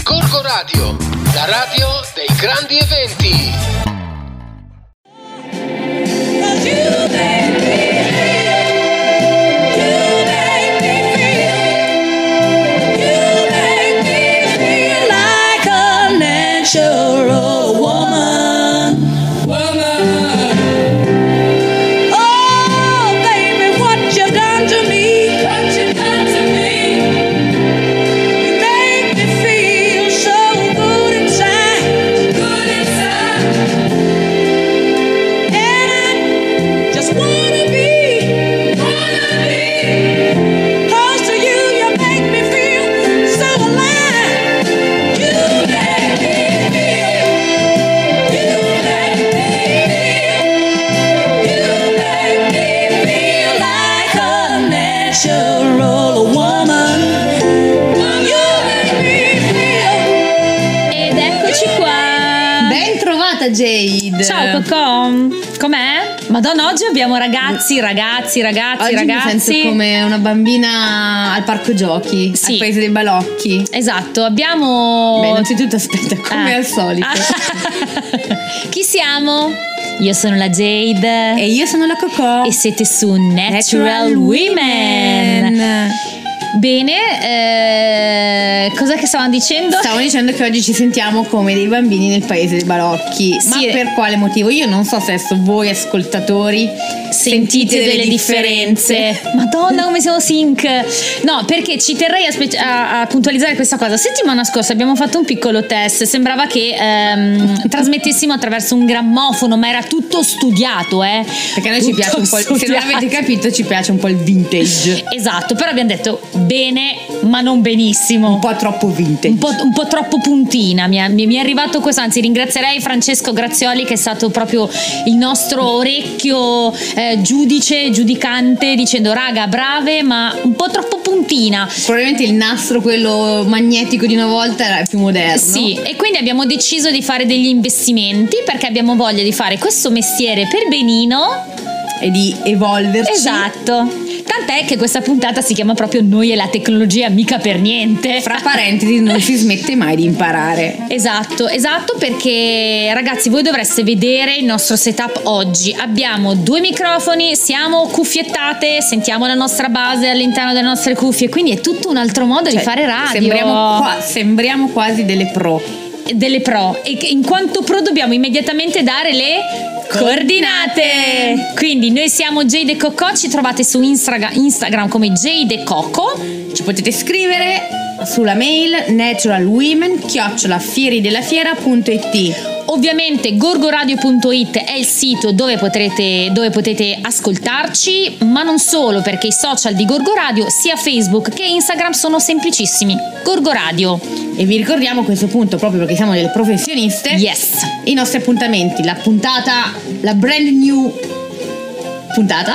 Gorgo Radio, la radio dei grandi eventi. Jade. Ciao Cocò, com'è? Madonna, oggi abbiamo ragazzi. Oggi mi sento come una bambina al parco giochi, sì, al paese dei balocchi. Esatto, abbiamo... Beh, innanzitutto aspetta, come al solito. Chi siamo? Io sono la Jade. E io sono la Cocò. E siete su Natural Women. Bene, cos'è che stavamo dicendo? Stavamo dicendo che oggi ci sentiamo come dei bambini nel paese dei balocchi. Sì. Ma per quale motivo? Io non so se adesso voi ascoltatori sentite delle differenze. Madonna, come siamo sync. No, perché ci terrei a puntualizzare questa cosa. Settimana scorsa abbiamo fatto un piccolo test. Sembrava che trasmettessimo attraverso un grammofono, ma era tutto studiato, perché a noi ci piace un po', se non avete capito, ci piace un po' il vintage. Esatto, però abbiamo detto bene, ma non benissimo. Un po' troppo vintage. Un po' troppo puntina. Mi è arrivato questo, anzi ringrazierei Francesco Grazioli, che è stato proprio il nostro orecchio giudicante, dicendo raga, brave, ma un po' troppo puntina. Probabilmente il nastro, quello magnetico di una volta, era più moderno. Sì, e quindi abbiamo deciso di fare degli investimenti, perché abbiamo voglia di fare questo mestiere per benino e di evolverci. Esatto. Tant'è che questa puntata si chiama proprio Noi e la tecnologia mica per niente. Fra parentesi, non si smette mai di imparare. Esatto, perché ragazzi, voi dovreste vedere il nostro setup oggi. Abbiamo 2 microfoni, siamo cuffiettate, sentiamo la nostra base all'interno delle nostre cuffie, quindi è tutto un altro modo di fare radio. Sembriamo quasi delle pro, e in quanto pro dobbiamo immediatamente dare le coordinate. Quindi noi siamo Jade e Cocò, ci trovate su Instagram come Jade e Cocò. Ci potete scrivere sulla mail naturalwomen@fieridellafiera.it. Ovviamente gorgoradio.it è il sito dove potete ascoltarci, ma non solo, perché i social di Gorgo Radio, sia Facebook che Instagram, sono semplicissimi: Gorgo Radio. E vi ricordiamo a questo punto, proprio perché siamo delle professioniste, yes, i nostri appuntamenti, la brand new puntata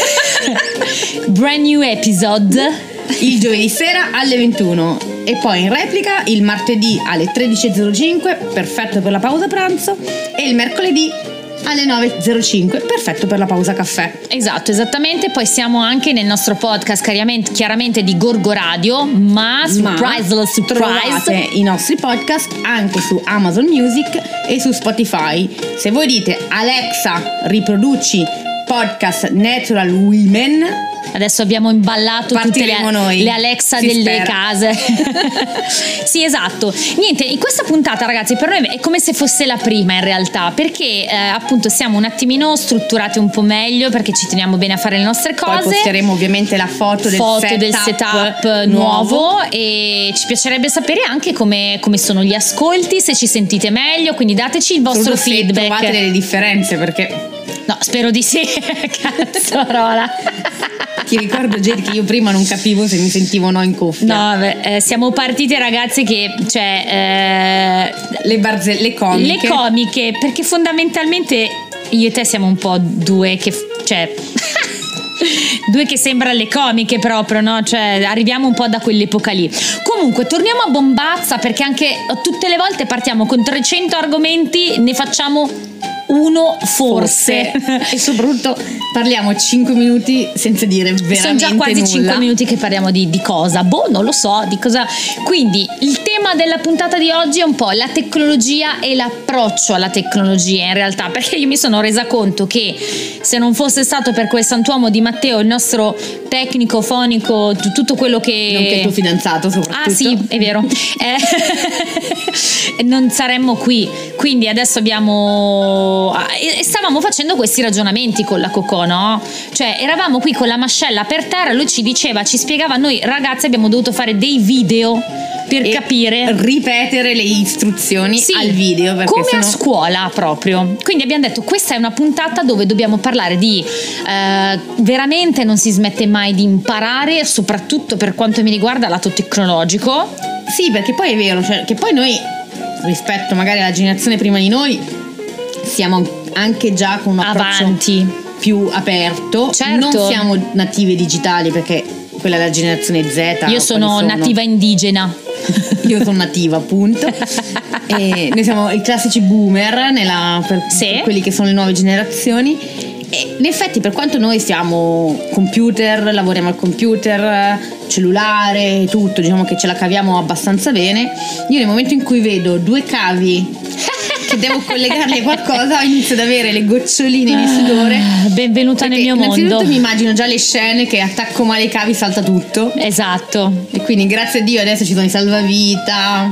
brand new episode il giovedì sera alle 21 e poi in replica il martedì alle 13.05, perfetto per la pausa pranzo, e il mercoledì alle 9.05, perfetto per la pausa caffè. Esatto, esattamente. Poi siamo anche nel nostro podcast chiaramente di Gorgo Radio, ma surprise, trovate i nostri podcast anche su Amazon Music e su Spotify. Se voi dite Alexa, riproduci podcast Natural Women, adesso abbiamo imballato tutte le Alexa delle case. Sì, esatto. Niente, in questa puntata, ragazzi, per noi è come se fosse la prima in realtà, perché appunto siamo un attimino strutturati un po' meglio, perché ci teniamo bene a fare le nostre cose. Poi posteremo ovviamente la foto del setup nuovo, e ci piacerebbe sapere anche come sono gli ascolti, se ci sentite meglio, quindi dateci il vostro feedback. Se trovate delle differenze, perché... No, spero di sì. Cazzarola. Ti ricordo, Jade, che io prima non capivo se mi sentivo o no in cuffia. No, siamo partite, ragazze, che le comiche, perché fondamentalmente io e te siamo un po' due che sembrano le comiche proprio, no? Cioè arriviamo un po' da quell'epoca lì. Comunque torniamo a bombazza, perché anche tutte le volte partiamo con 300 argomenti, ne facciamo uno forse. E soprattutto parliamo 5 minuti senza dire veramente nulla. Sono già quasi 5 minuti che parliamo di cosa? Non lo so, di cosa. Quindi il tema della puntata di oggi è un po' la tecnologia e l'approccio alla tecnologia, in realtà, perché io mi sono resa conto che se non fosse stato per quel santuomo di Matteo, il nostro tecnico, fonico, tutto quello che... Nonché il tuo fidanzato soprattutto. Ah sì, è vero. Non saremmo qui. Quindi adesso stavamo facendo questi ragionamenti con la Cocò, no? Cioè eravamo qui con la mascella per terra, lui ci spiegava a noi ragazzi, abbiamo dovuto fare dei video per capire, ripetere le istruzioni al video, perché come a scuola proprio. Quindi abbiamo detto questa è una puntata dove dobbiamo parlare di veramente non si smette mai di imparare, soprattutto per quanto mi riguarda lato tecnologico. Sì, perché poi è vero, cioè, che poi noi rispetto magari alla generazione prima di noi siamo anche già con un approccio avanti, più aperto. Certo. Non siamo native digitali, perché quella è la generazione Z. Io sono nativa indigena. Io sono nativa, appunto. E noi siamo i classici boomer per quelli che sono le nuove generazioni. E in effetti, per quanto noi siamo computer, lavoriamo al computer, cellulare, tutto, diciamo che ce la caviamo abbastanza bene. Io nel momento in cui vedo 2 cavi che devo collegarli a qualcosa, inizio ad avere le goccioline di sudore. Benvenuta nel mio mondo. Innanzitutto mi immagino già le scene che attacco male i cavi, salta tutto. Esatto. E quindi grazie a Dio adesso ci sono i salvavita.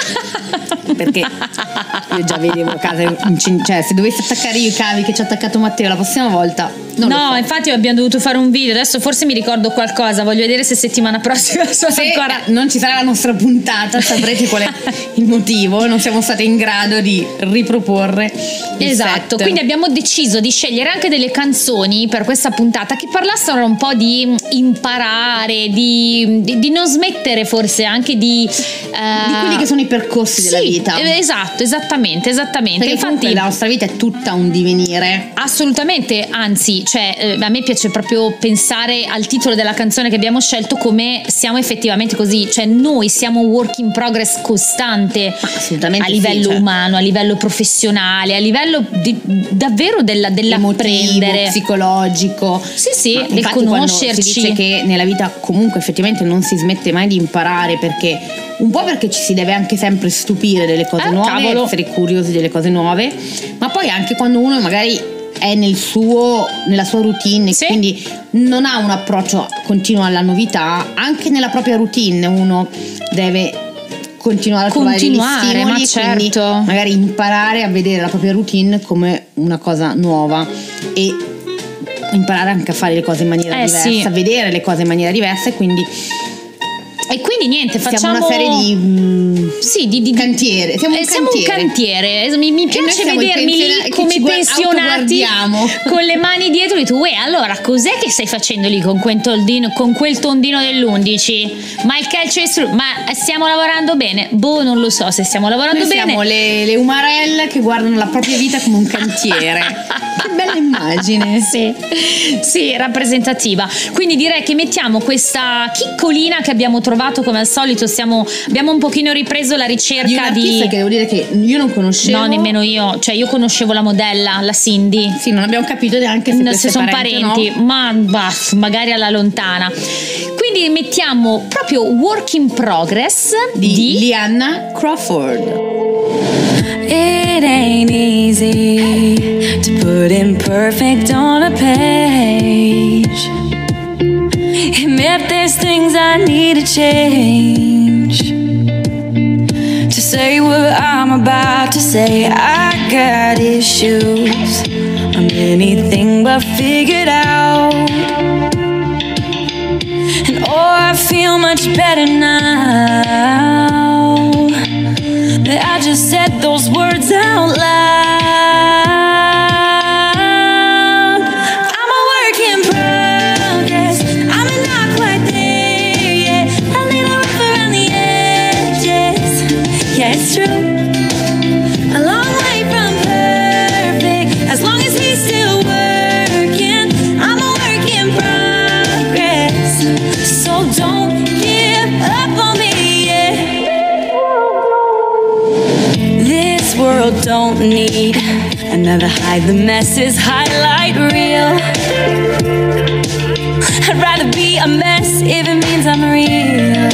Perché io già vedevo case, cioè se dovessi attaccare io i cavi che ci ha attaccato Matteo la prossima volta no, infatti abbiamo dovuto fare un video, adesso forse mi ricordo qualcosa, voglio vedere se settimana prossima ancora non ci sarà la nostra puntata, saprete qual è il motivo, non siamo state in grado di riproporre esatto, quindi abbiamo deciso di scegliere anche delle canzoni per questa puntata che parlassero un po' di imparare, di non smettere forse anche di quelli che sono i percorsi della vita. Esatto, esattamente. Perché infatti la nostra vita è tutta un divenire. Assolutamente, anzi, cioè a me piace proprio pensare al titolo della canzone che abbiamo scelto come siamo effettivamente così, cioè noi siamo work in progress costante, assolutamente, a livello umano, a livello professionale, a livello davvero dell'apprendere, psicologico. Sì, del conoscerci. Si dice che nella vita comunque effettivamente non si smette mai di imparare, perché un po' perché ci si deve anche sempre stupire delle cose nuove, essere curiosi delle cose nuove, ma poi anche quando uno magari è nella sua routine, quindi non ha un approccio continuo alla novità. Anche nella propria routine uno deve continuare a trovare degli stimoli, ma certo, magari imparare a vedere la propria routine come una cosa nuova e imparare anche a fare le cose in maniera diversa, a vedere le cose in maniera diversa. E quindi niente, facciamo una serie di cantiere. Siamo un cantiere. Mi piace vedermi lì come pensionati con le mani dietro e tu, allora cos'è che stai facendo lì con quel tondino dell'11? Ma il calcio ma stiamo lavorando bene? Non lo so se stiamo lavorando bene. Siamo le umarelle che guardano la propria vita come un cantiere. Che bella immagine. Sì, rappresentativa. Quindi direi che mettiamo questa chiccolina che abbiamo trovato come al solito. Abbiamo un pochino ripreso la ricerca di che devo dire che io non conoscevo. No, nemmeno io. Cioè io conoscevo la modella, la Cindy. Sì, non abbiamo capito neanche se sono parenti, no? Ma magari alla lontana. Quindi mettiamo proprio Work in Progress di Liana Crawford. It ain't easy to put imperfect on a page. And if there's things I need to change, to say what I'm about to say, I got issues I'm anything but figured out. And I feel much better now that I just said those words out loud. I'm a work in progress. I'm not quite there yet. A little rough around the edges. Yeah, it's true. A long way from perfect. As long as he's still working, I'm a work in progress. So don't give up on me. This world don't need a Another hide the mess's highlight reel. I'd rather be a mess if it means I'm real.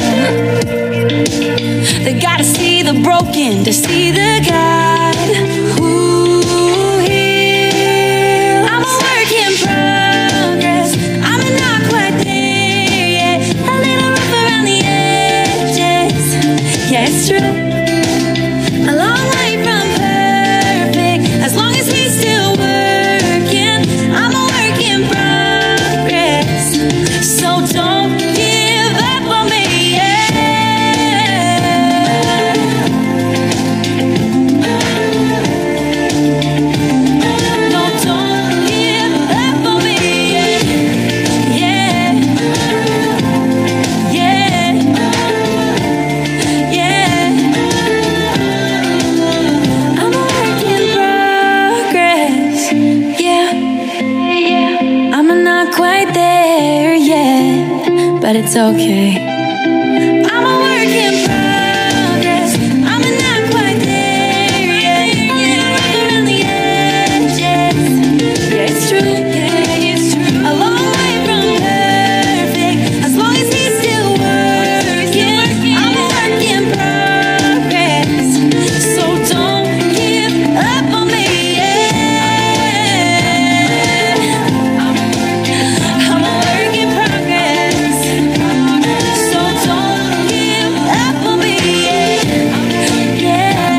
They gotta see the broken to see the God who heals. I'm a work in progress. I'm not quite there yet. A little rough around the edges. Yeah, it's true. A long way from perfect. As long as he's still working, I'm a work in progress. So don't give up on me, No, don't give up on me, yeah. I'm a work in progress, yeah. I'm not quite there yet, but it's okay. I'm a work in progress. I'm not quite there yet. Rough around the edges. Yeah, it's true. Yeah, it's true. A long way from perfect. As long as he's still working, I'm a work in progress. So don't give up on me. I'm a work in progress. So don't give up on me. Yeah.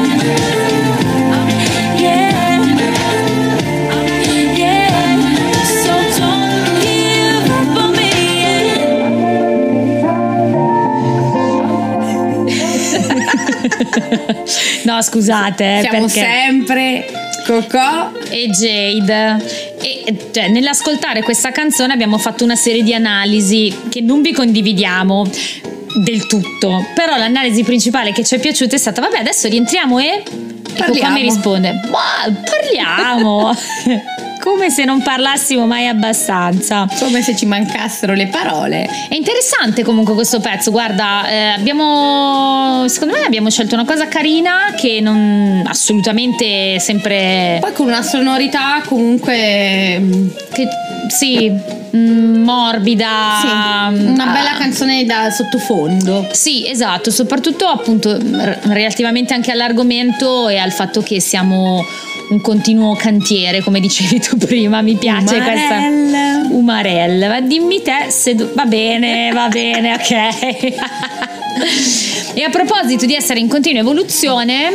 So don't give up on me. No, scusate, Siamo perché sempre Cocò e Jade. E cioè, nell'ascoltare questa canzone abbiamo fatto una serie di analisi che non vi condividiamo del tutto, però l'analisi principale che ci è piaciuta è stata: vabbè, adesso rientriamo e Cocò mi risponde: ma parliamo. Come se non parlassimo mai abbastanza. come se ci mancassero le parole. È interessante comunque questo pezzo, guarda, secondo me abbiamo scelto una cosa carina che non assolutamente sempre Poi con una sonorità comunque che, sì, morbida, sì, una bella canzone da sottofondo. Sì, esatto, soprattutto appunto relativamente anche all'argomento e al fatto che siamo un continuo cantiere, come dicevi tu prima. Mi piace questa Umarell. Ma dimmi te se va bene, ok. E a proposito di essere in continua evoluzione,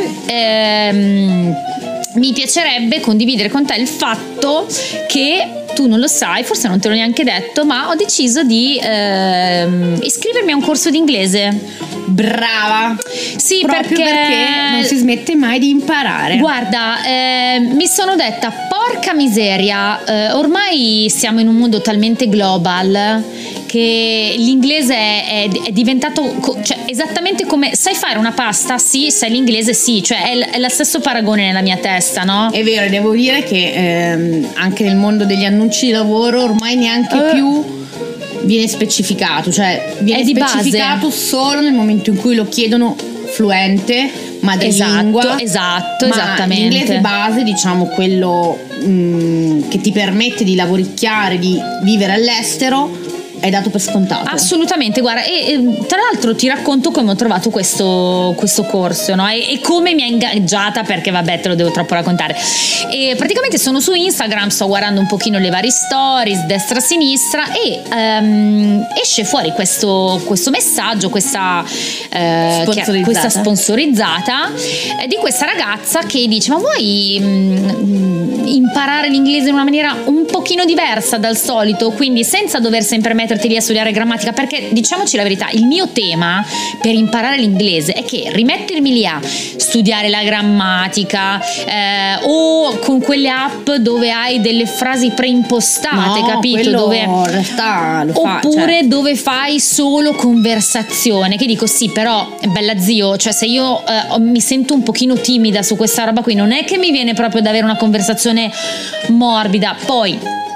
mi piacerebbe condividere con te il fatto che tu non lo sai, forse non te l'ho neanche detto, ma ho deciso di iscrivermi a un corso di inglese. Brava! Sì, proprio perché non si smette mai di imparare. Guarda, mi sono detta, porca miseria, ormai siamo in un mondo talmente global che l'inglese è diventato, cioè, esattamente come sai fare una pasta, sì, sai l'inglese, sì, cioè è lo stesso paragone nella mia testa, no? È vero, devo dire che anche nel mondo degli annunci di lavoro ormai neanche più viene specificato, cioè viene specificato solo nel momento in cui lo chiedono fluente, madrelingua. Esatto, ma esattamente. L'inglese base, diciamo quello che ti permette di lavoricchiare, di vivere all'estero, è dato per scontato. Assolutamente, guarda, e tra l'altro ti racconto come ho trovato questo corso, no? E come mi ha ingaggiata, perché vabbè, te lo devo troppo raccontare. E praticamente sono su Instagram, sto guardando un pochino le varie stories destra-sinistra e esce fuori questo messaggio, questa sponsorizzata di questa ragazza che dice: ma vuoi imparare l'inglese in una maniera un pochino diversa dal solito, quindi senza dover sempre metterti lì a studiare grammatica? Perché diciamoci la verità, il mio tema per imparare l'inglese è che rimettermi lì a studiare la grammatica o con quelle app dove hai delle frasi preimpostate, no, capito? Dove in realtà lo fa, oppure cioè, dove fai solo conversazione, che dico sì, però bella zio, cioè se io mi sento un pochino timida su questa roba qui, non è che mi viene proprio da avere una conversazione morbida. Poi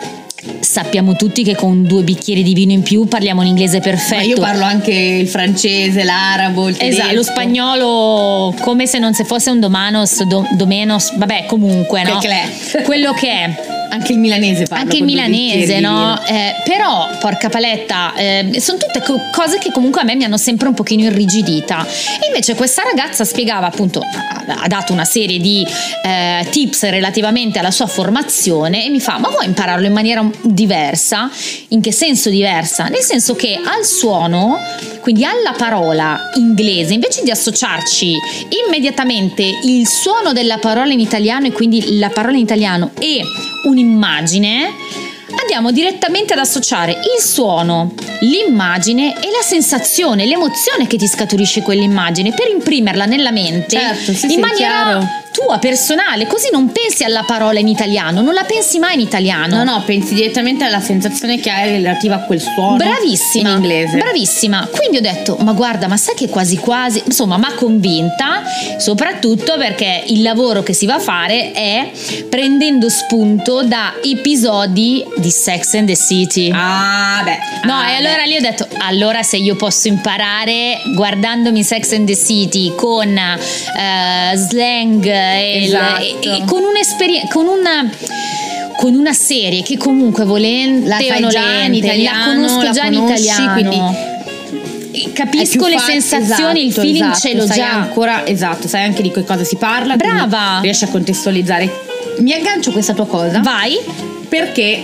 sappiamo tutti che con 2 bicchieri di vino in più parliamo l'inglese perfetto. Ma io parlo anche il francese, l'arabo, il tedesco. Esatto, lo spagnolo come se non se fosse un domanos, domenos, vabbè, comunque, no? Quello che è. Anche il milanese parlo. Anche il milanese, no? Però, porca paletta, sono tutte cose che comunque a me mi hanno sempre un pochino irrigidita. E invece questa ragazza spiegava, appunto, ha dato una serie di tips relativamente alla sua formazione e mi fa: ma vuoi impararlo in maniera diversa? In che senso diversa? Nel senso che al suono, quindi alla parola inglese, invece di associarci immediatamente il suono della parola in italiano e quindi la parola in italiano e un'immagine, andiamo direttamente ad associare il suono, l'immagine e la sensazione, l'emozione che ti scaturisce quell'immagine per imprimerla nella mente, certo, in maniera tua, personale, così non pensi alla parola in italiano, non la pensi mai in italiano. No, pensi direttamente alla sensazione che hai relativa a quel suono. Bravissima, in inglese. Bravissima. Quindi ho detto: ma guarda, ma sai che quasi quasi, insomma, m'ha convinta, soprattutto perché il lavoro che si va a fare è prendendo spunto da episodi di Sex and the City. E allora lì ho detto: allora se io posso imparare guardandomi Sex and the City con slang e con un'esperienza, con una serie che comunque volente la fai o già in italiano, la conosco già in italiano, quindi capisco le sensazioni, il feeling ce l'ho sai già ancora, sai anche di che cosa si parla. Brava, riesci a contestualizzare. Mi aggancio a questa tua cosa. Vai. Perché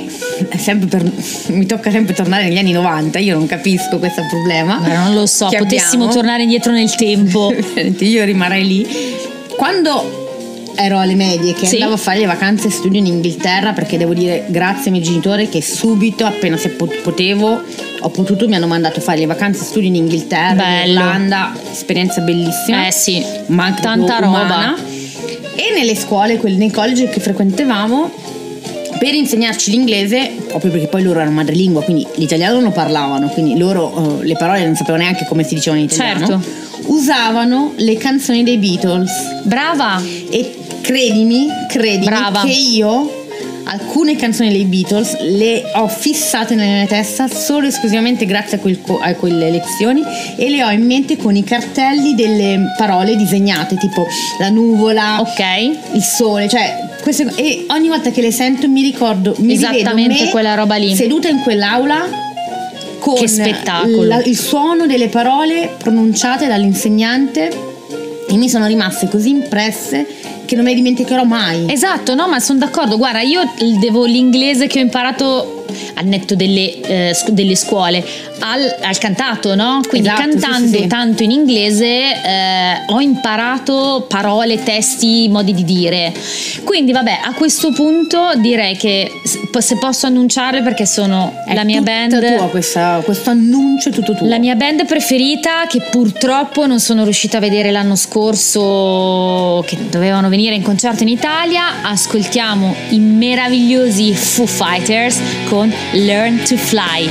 mi tocca sempre tornare negli anni 90, io non capisco questo problema. Ma non lo so, potessimo tornare indietro nel tempo. Io rimarrei lì. Quando ero alle medie, che andavo a fare le vacanze studio in Inghilterra, perché devo dire grazie ai miei genitori che subito, appena se potevo, ho potuto, mi hanno mandato a fare le vacanze studio in Inghilterra, in Irlanda, esperienza bellissima. Sì, ma anche tanta roba. E nelle scuole, nei college che frequentavamo, per insegnarci l'inglese, proprio perché poi loro erano madrelingua, quindi l'italiano non lo parlavano, quindi loro le parole non sapevano neanche come si dicevano in italiano. Certo. Usavano le canzoni dei Beatles. Brava. E credimi Brava. che io alcune canzoni dei Beatles le ho fissate nella mia testa solo e esclusivamente grazie a quelle lezioni, e le ho in mente con i cartelli delle parole disegnate, tipo la nuvola, il sole, cioè e ogni volta che le sento mi ricordo, esattamente quella roba lì, seduta in quell'aula con che spettacolo, il suono delle parole pronunciate dall'insegnante, e mi sono rimaste così impresse che non me le dimenticherò mai. Esatto, no, ma sono d'accordo. Guarda, io l'inglese che ho imparato al netto delle scuole al cantato, no? Quindi cantando tanto in inglese ho imparato parole, testi, modi di dire. Quindi vabbè, a questo punto direi che se posso annunciarle, perché sono la mia band tua, questo annuncio è tutto tuo. La mia band preferita, che purtroppo non sono riuscita a vedere l'anno scorso, che dovevano venire in concerto in Italia. Ascoltiamo i meravigliosi Foo Fighters con Learn to Fly.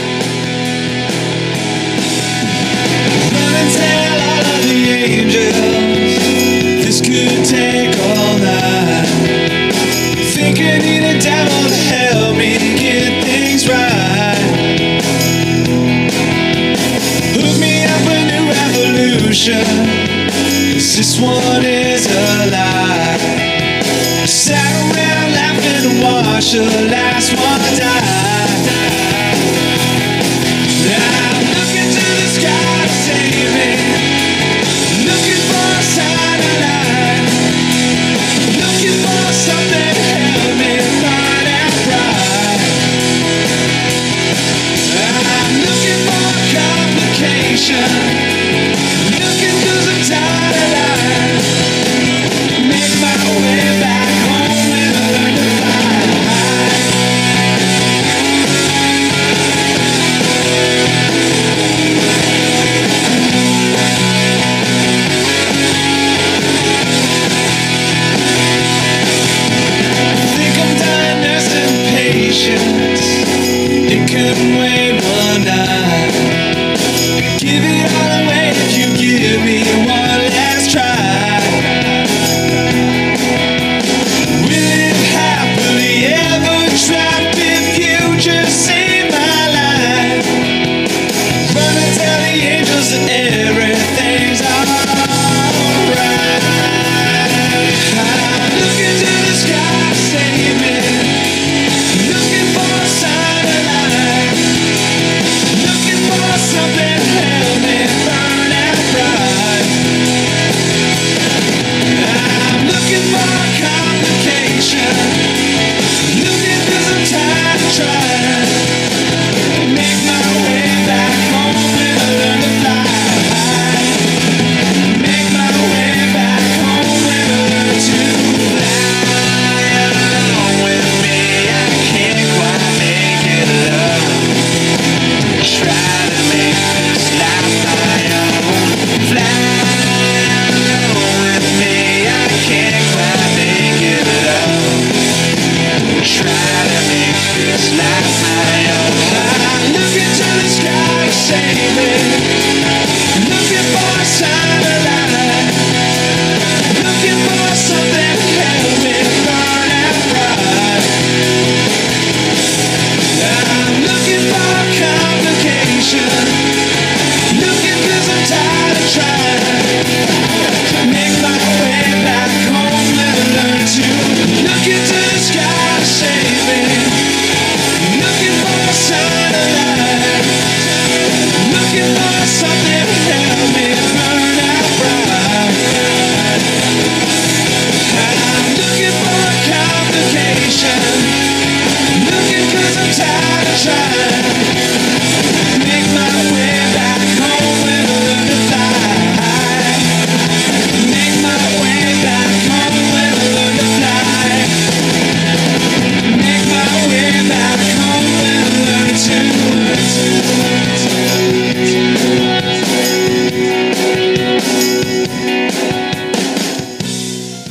Tell all of the angels this could take all night. Think I need a devil to help me get things right. Hook me up a new revolution, 'cause this one is a lie. Sat around laughing to watch the last one die. I'm looking to the sky to save me, looking for a satellite, looking for something to help me find out right. I'm looking for complication, looking 'cause I'm tired of life. Make my way back home and learn to fly.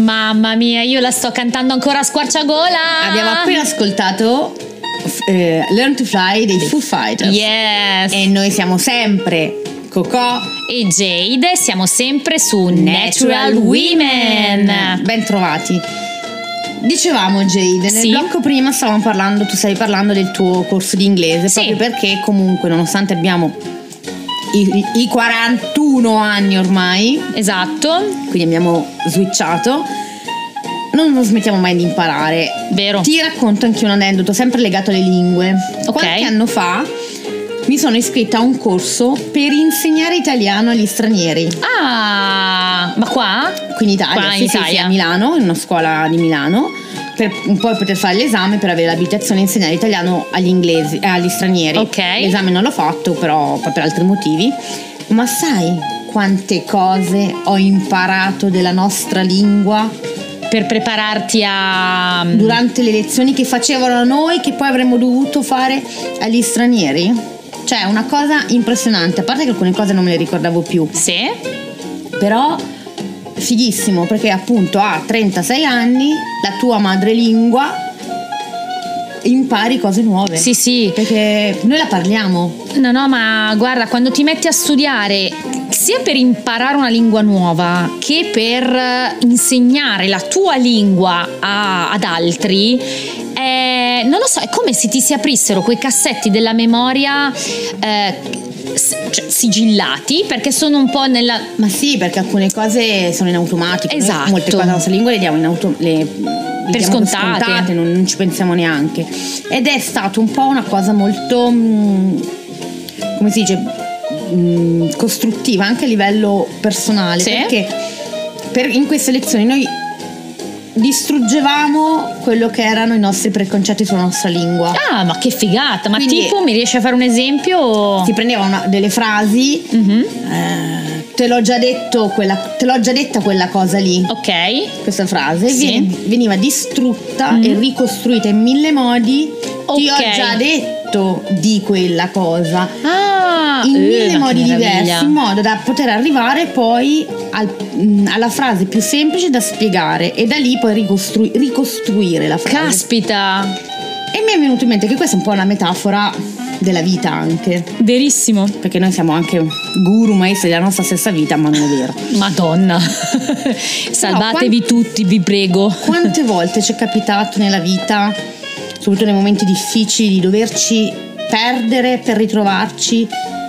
Mamma mia, io la sto cantando ancora a squarciagola. Abbiamo appena ascoltato Learn to Fly dei Foo Fighters. Yes. E noi siamo sempre Cocò e Jade, siamo sempre su Natural Women. Ben trovati. Dicevamo, Jade, nel blocco prima tu stavi parlando del tuo corso di inglese, proprio perché comunque, nonostante abbiamo i 41 anni ormai, esatto, quindi abbiamo switchato, non smettiamo mai di imparare. Vero. Ti racconto anche un aneddoto sempre legato alle lingue. Qualche anno fa mi sono iscritta a un corso per insegnare italiano agli stranieri. Ah, ma qua? Qui in Italia, in Italia. Sì, a Milano, in una scuola di Milano, per un po' poter fare l'esame per avere l'abilitazione a insegnare italiano agli stranieri. Ok. L'esame non l'ho fatto, però per altri motivi. Ma sai quante cose ho imparato della nostra lingua? Per prepararti a... durante le lezioni che facevano a noi, che poi avremmo dovuto fare agli stranieri? Cioè, una cosa impressionante. A parte che alcune cose non me le ricordavo più. Sì. Però fighissimo, perché appunto a 36 anni la tua madrelingua impari cose nuove. Sì, sì. Perché noi la parliamo. No, ma guarda, quando ti metti a studiare sia per imparare una lingua nuova che per insegnare la tua lingua ad altri, non lo so, è come se ti si aprissero quei cassetti della memoria sigillati, perché sono un po' nella... Ma sì, perché alcune cose sono in automatico. Esatto. Noi molte cose della nostra lingua le diamo per scontate, non ci pensiamo neanche. Ed è stato un po' una cosa molto come si dice, costruttiva anche a livello personale, perché in queste lezioni noi distruggevamo quello che erano i nostri preconcetti sulla nostra lingua. Ah, ma che figata! Ma quindi, tipo, mi riesci a fare un esempio? Si prendeva delle frasi, te l'ho già detta quella cosa lì. Ok. Questa frase veniva distrutta e ricostruita in 1000 modi. Ti ho già detto di quella cosa. In 1000 modi diversi, in modo da poter arrivare poi alla frase più semplice da spiegare e da lì poi ricostruire la frase. Caspita! E mi è venuto in mente che questa è un po' una metafora della vita anche. Verissimo. Perché noi siamo anche guru, maestri della nostra stessa vita, ma non è vero. Madonna. Salvatevi tutti, vi prego. Quante volte ci è capitato nella vita, soprattutto nei momenti difficili, di doverci perdere per ritrovarci,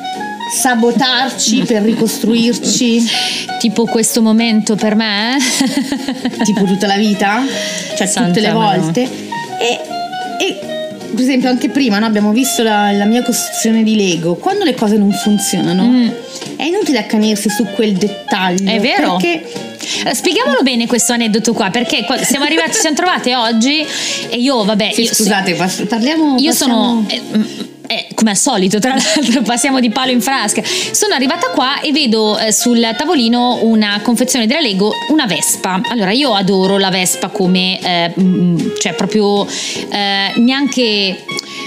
sabotarci per ricostruirci? Tipo questo momento per me? Tipo tutta la vita? Cioè Santa tutte le volte? E per esempio anche prima abbiamo visto la mia costruzione di Lego. Quando le cose non funzionano è inutile accanirsi su quel dettaglio. È vero. Perché spieghiamolo bene questo aneddoto qua, perché siamo trovate oggi e io vabbè scusate, parliamo. Io sono come al solito, tra l'altro passiamo di palo in frasca. Sono arrivata qua e vedo sul tavolino una confezione della Lego, una Vespa. Allora, io adoro la Vespa come cioè proprio neanche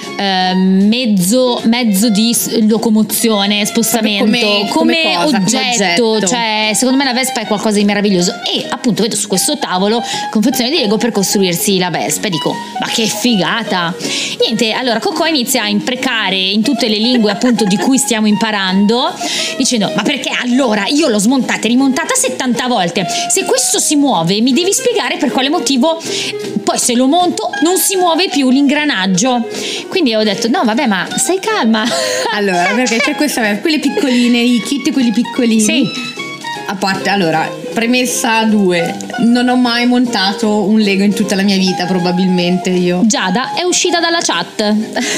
mezzo di locomozione, spostamento, come oggetto. Cioè, secondo me la Vespa è qualcosa di meraviglioso. E appunto vedo su questo tavolo confezione di Lego per costruirsi la Vespa e dico, ma che figata! Niente, allora Cocò inizia a imprecare in tutte le lingue appunto di cui stiamo imparando, dicendo, ma perché allora io l'ho smontata e rimontata 70 volte, se questo si muove mi devi spiegare per quale motivo poi se lo monto non si muove più l'ingranaggio. Quindi ho detto, no vabbè, ma stai calma. Allora, perché c'è questa, quelle piccoline, i kit quelli piccolini. Sì. A parte, allora, premessa 2, non ho mai montato un Lego in tutta la mia vita, probabilmente io. Giada è uscita dalla chat.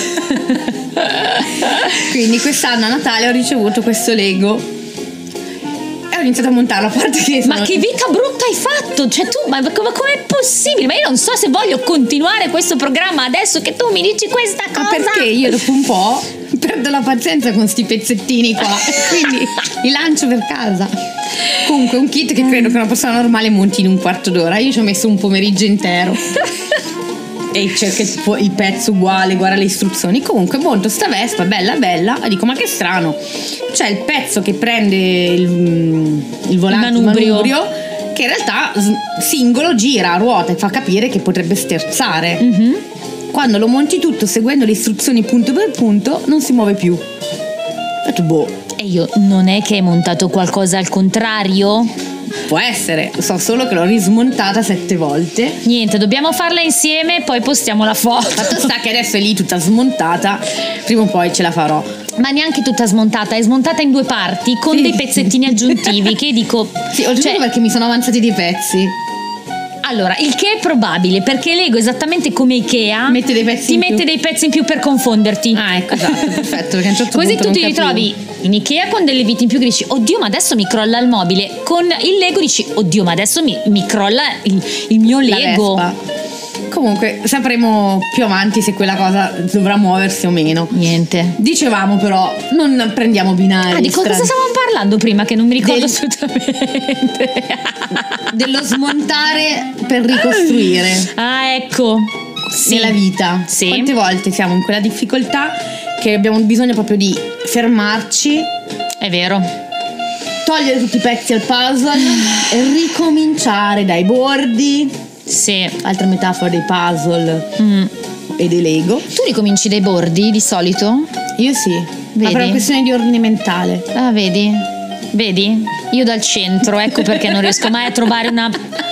Quindi quest'anno a Natale ho ricevuto questo Lego e ho iniziato a montarlo, a parte che ma che vita brutta hai fatto, cioè tu, ma com'è possibile? Ma io non so se voglio continuare questo programma adesso che tu mi dici questa cosa. Ma perché io dopo un po' perdo la pazienza con sti pezzettini qua quindi li lancio per casa. Comunque un kit che credo che una persona normale monti in un quarto d'ora, io ci ho messo un pomeriggio intero e cerca il pezzo uguale, guarda le istruzioni. Comunque monto sta Vespa bella e dico, ma che strano, c'è il pezzo che prende il volante, il manubrio, che in realtà singolo gira a ruota e fa capire che potrebbe sterzare. Quando lo monti tutto seguendo le istruzioni punto per punto non si muove più. E tu E io, non è che hai montato qualcosa al contrario? Può essere, so solo che l'ho rismontata 7 volte. Niente, dobbiamo farla insieme, poi postiamo la foto. Fatto sta che adesso è lì tutta smontata, prima o poi ce la farò. Ma neanche tutta smontata, è smontata in 2 parti con dei pezzettini aggiuntivi che dico... Sì, oltretutto perché mi sono avanzati dei pezzi. Allora, il che è probabile, perché Lego, esattamente come Ikea, mette dei pezzi ti mette dei pezzi in più per confonderti. Ah, ecco, esatto, perfetto, perché a un certo Così punto tu ti non ritrovi in Ikea con delle viti in più che dici, oddio, ma adesso mi crolla il mobile. Con il Lego dici, oddio, ma adesso mi crolla il mio la Lego. Vespa. Comunque sapremo più avanti se quella cosa dovrà muoversi o meno. Niente. Dicevamo però, non prendiamo binari. Di cosa stavamo parlando prima che non mi ricordo assolutamente? Dello smontare per ricostruire. Ah, ecco. Sì. Nella vita. Sì. Quante volte siamo in quella difficoltà che abbiamo bisogno proprio di fermarci, È vero. togliere tutti i pezzi al puzzle e ricominciare dai bordi. Sì. Altra metafora dei puzzle e dei Lego. Tu ricominci dai bordi di solito? Io sì, ma per una questione di ordine mentale. Ah, vedi? Io dal centro, ecco perché non riesco mai a trovare una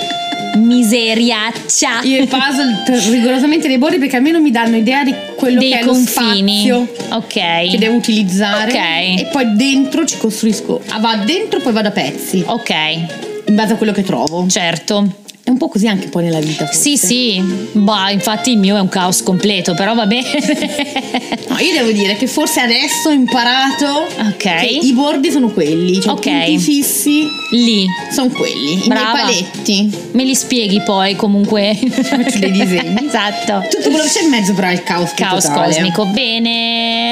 miseriaccia. Io i puzzle rigorosamente dei bordi, perché almeno mi danno idea di quello Dei che è confini. lo spazio Ok. che devo utilizzare. Ok. E poi dentro ci costruisco. Va dentro, poi vado a pezzi Ok, in base a quello che trovo. certo. È un po' così anche poi nella vita, forse. Sì. Bah, infatti il mio è un caos completo, però va bene. No, io devo dire che forse adesso ho imparato che i bordi sono quelli, cioè Ok. i punti fissi Lì. sono quelli, Brava. i miei paletti. Me li spieghi poi comunque. Faccio dei disegni. Esatto. Tutto quello che c'è in mezzo però è il caos totale. Cosmico. Bene.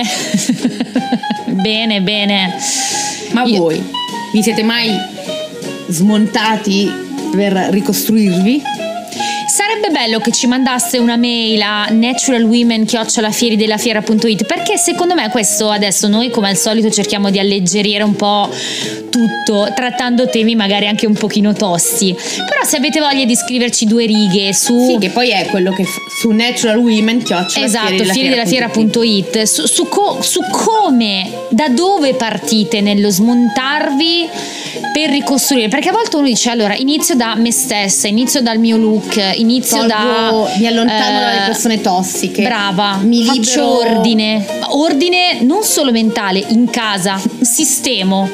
Bene. Ma voi vi siete mai smontati per ricostruirvi? Sarebbe bello che ci mandaste una mail a naturalwomen@fieridellafiera.it, perché secondo me questo adesso noi come al solito cerchiamo di alleggerire un po' tutto, trattando temi magari anche un pochino tosti, però se avete voglia di scriverci 2 righe su... Sì, che poi è quello che su naturalwomen Esatto, fieridellafiera.it su come, da dove partite nello smontarvi per ricostruire, perché a volte uno dice allora inizio da me stessa, inizio dal mio look, inizio mi allontano dalle persone tossiche. Brava, mi faccio ordine non solo mentale, in casa, sistemo.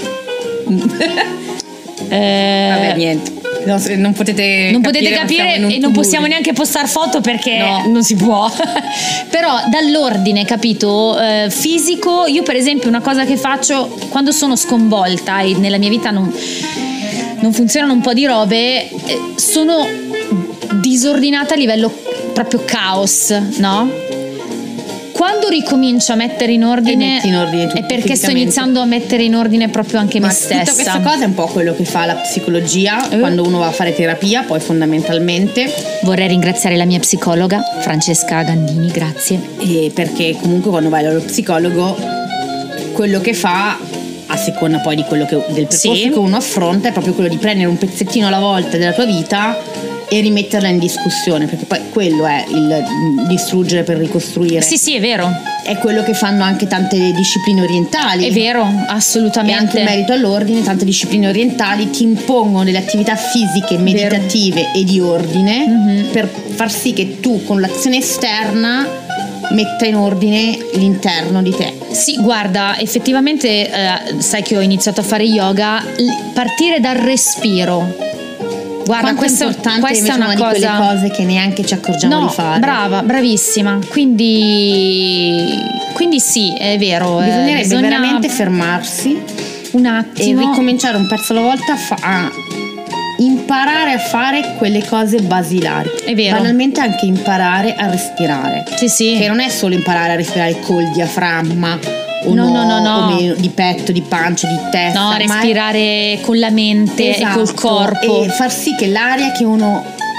Vabbè, niente. Non potete capire e non possiamo neanche postare foto perché no, non si può. Però dall'ordine, capito, fisico, io per esempio una cosa che faccio quando sono sconvolta e nella mia vita non funzionano un po' di robe, sono disordinata a livello proprio caos, no? Quando ricomincio a mettere in ordine, è perché sto iniziando a mettere in ordine proprio anche me stessa. Tutta questa cosa è un po' quello che fa la psicologia quando uno va a fare terapia, poi fondamentalmente. Vorrei ringraziare la mia psicologa Francesca Gandini, grazie. E perché comunque quando vai dallo psicologo quello che fa, a seconda poi di quello del percorso che uno affronta, è proprio quello di prendere un pezzettino alla volta della tua vita e rimetterla in discussione, perché poi quello è il distruggere per ricostruire. Sì, è vero. È quello che fanno anche tante discipline orientali. È vero, assolutamente. E anche in merito all'ordine, tante discipline orientali ti impongono delle attività fisiche, meditative e di ordine per far sì che tu con l'azione esterna metta in ordine l'interno di te. Sì, guarda, effettivamente sai che ho iniziato a fare yoga, partire dal respiro. Guarda, questa è una di quelle cose che neanche ci accorgiamo di fare. Brava, bravissima. Quindi sì, è vero. Bisognerebbe veramente fermarsi un attimo e ricominciare un pezzo alla volta a imparare a fare quelle cose basilari. È vero. Banalmente anche imparare a respirare. Sì. Che non è solo imparare a respirare col diaframma o no. come di petto, di pancia, di testa. No, respirare con la mente e col corpo. E far sì che l'aria che uno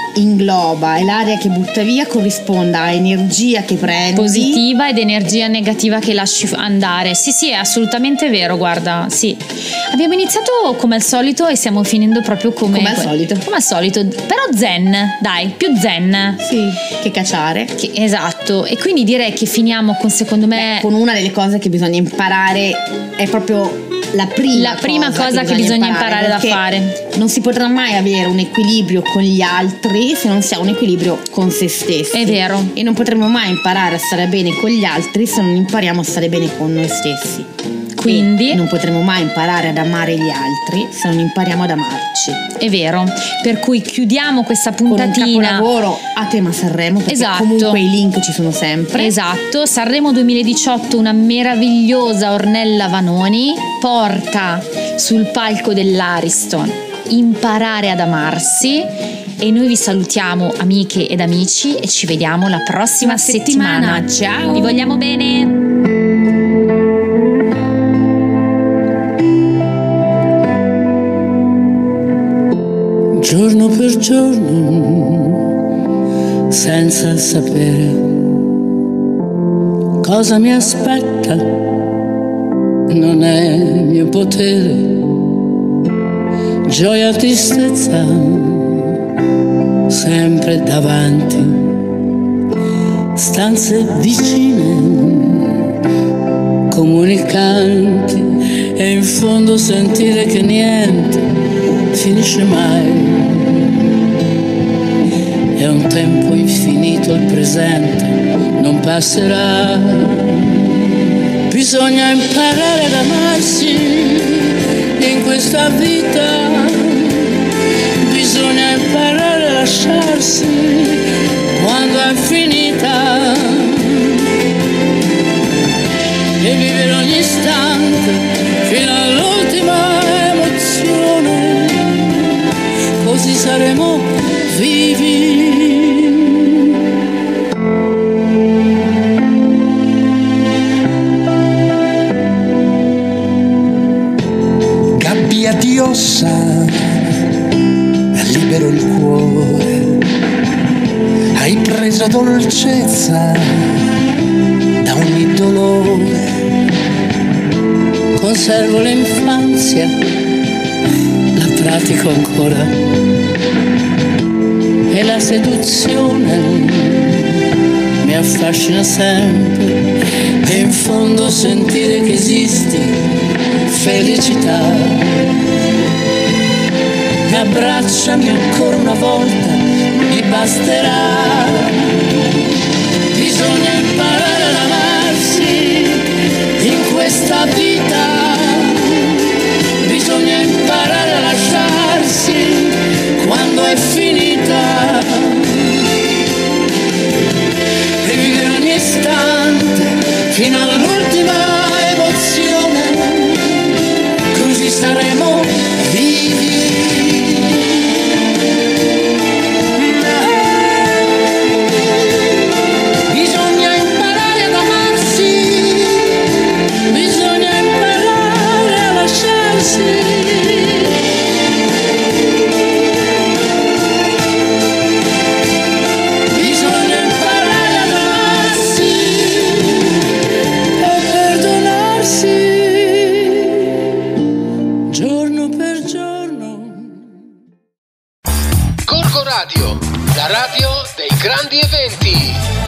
ingloba e l'aria che butta via corrisponda a energia che prendi positiva ed energia negativa che lasci andare. Sì, è assolutamente vero, guarda, sì. Abbiamo iniziato come al solito e stiamo finendo proprio come al solito. Come al solito, però zen, dai, più zen. Sì, che cacciare. Esatto, e quindi direi che finiamo con, secondo me, con una delle cose che bisogna imparare, è proprio la prima cosa che bisogna imparare da fare. Non si potrà mai avere un equilibrio con gli altri se non si ha un equilibrio con se stessi. È vero. E non potremo mai imparare a stare bene con gli altri se non impariamo a stare bene con noi stessi. Quindi non potremo mai imparare ad amare gli altri se non impariamo ad amarci. È vero. Per cui chiudiamo questa puntatina con un capolavoro a tema Sanremo, perché comunque i link ci sono sempre. Esatto. Sanremo 2018, una meravigliosa Ornella Vanoni porta sul palco dell'Ariston Imparare ad amarsi. E noi vi salutiamo, amiche ed amici, e ci vediamo la prossima settimana. Ciao. Vi vogliamo bene. Giorno per giorno, senza sapere cosa mi aspetta, non è mio potere, gioia, tristezza, sempre davanti, stanze vicine, comunicanti, e in fondo sentire che niente finisce mai. È un tempo infinito, il presente non passerà. Bisogna imparare ad amarsi in questa vita, bisogna imparare a lasciarsi quando è finita e vivere ogni istante fino all'ultima emozione, così saremo vivi. Gabbia di ossa, libero il cuore, hai preso dolcezza da ogni dolore. Conservo l'infanzia, la pratico ancora, e la seduzione mi affascina sempre, e in fondo sentire che esisti felicità. E abbracciami ancora una volta, mi basterà. Bisogna imparare ad amarsi in questa vita, bisogna imparare a lasciarsi quando è finita e vivere ogni istante fino all'ultima emozione, così saremo vivi. Bisogna imparare ad amarsi, bisogna imparare a lasciarsi. Gorgo Radio, la radio dei grandi eventi.